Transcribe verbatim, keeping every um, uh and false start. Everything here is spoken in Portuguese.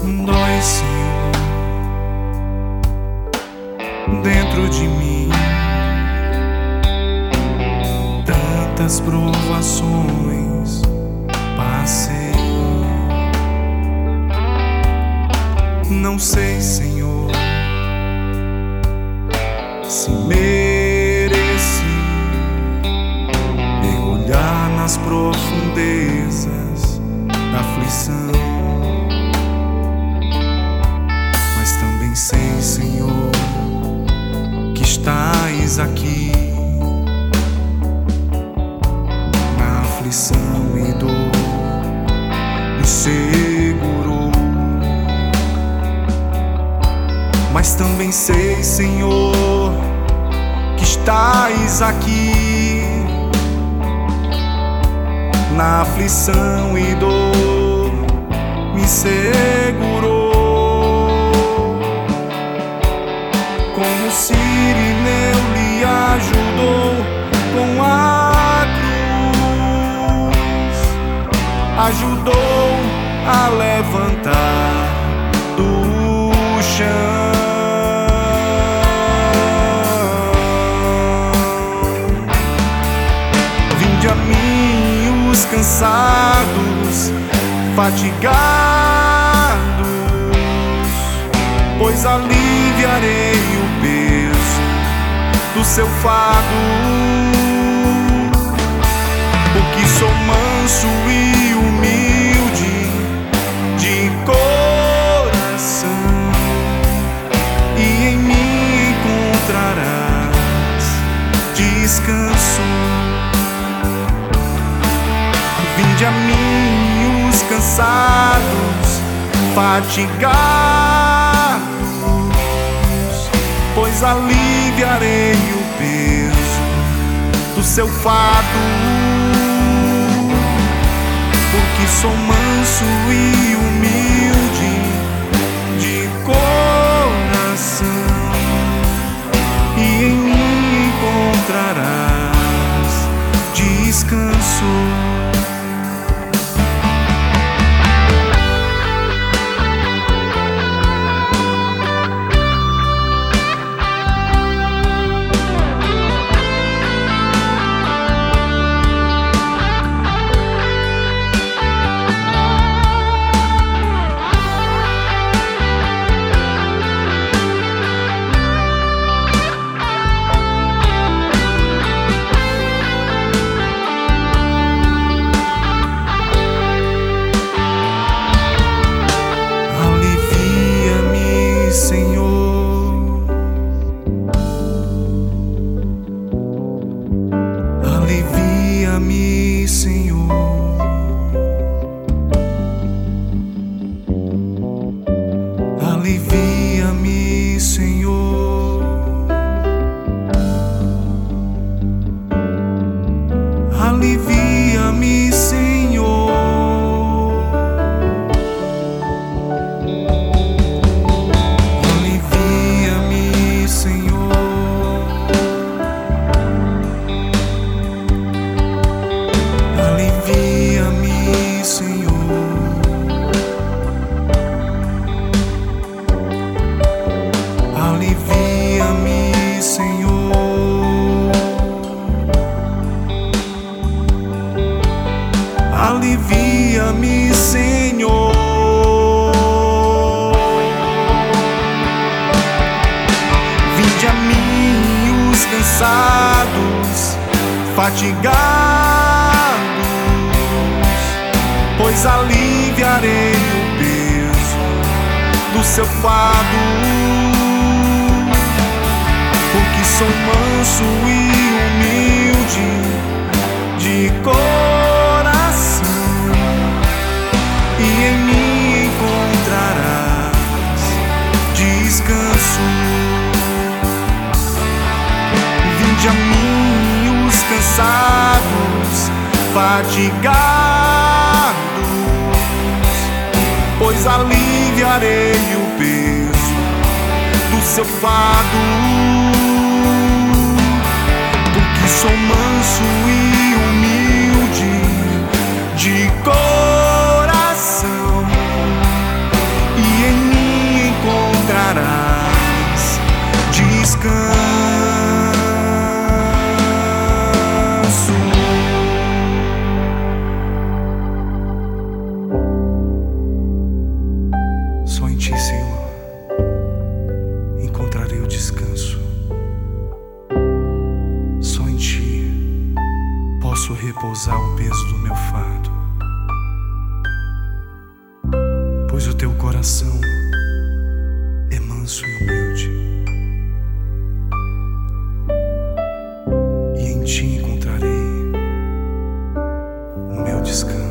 Dói, Senhor, dentro de mim, tantas provações passei. Não sei, Senhor, se mereci mergulhar nas profundezas da aflição, mas também sei, Senhor, que estás aqui na aflição e dor, me segurou. Mas também sei, Senhor, que estás aqui na aflição e dor, me segurou. Como Cirineu lhe ajudou com a cruz, ajudou a levantar do chão. Vinde a mim os cansados, fatigados, pois aliviarei o peso do seu fardo. Porque sou manso e humilde de coração, e em mim encontrarás descanso. Vinde a mim os cansados, fatigados, pois aliviarei o peso do seu fardo. Porque sou manso e humilde de coração, e em mim encontrarás descanso. Alivia-me, Senhor. Alivia-me, Senhor. Alivia-me, Senhor. Alivia-me, Senhor. Alivia-me, Senhor. Alivia-me, Senhor. Alivia-me, Senhor. Vinde a mim os cansados, fatigados, pois aliviarei o peso do seu fardo. Porque sou manso e humilde de coração, e em mim encontrarás descanso. Vinde a mim os cansados, fatigados, pois aliviarei o peso do seu fardo. Porque sou manso e humilde de coração, e Só em Ti, Senhor, encontrarei o descanso. Só em Ti posso repousar o peso do meu fardo, pois o Teu coração é manso e humilde, e em Ti encontrarei o meu descanso.